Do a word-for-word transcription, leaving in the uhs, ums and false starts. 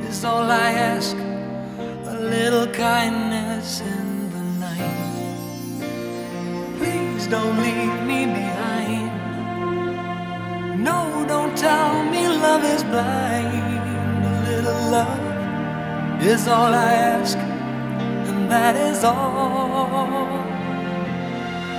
is all I ask, a little kindness in the night. Please don't leave me behind. No, don't tell me love is blind. A little love is all I ask, and that is all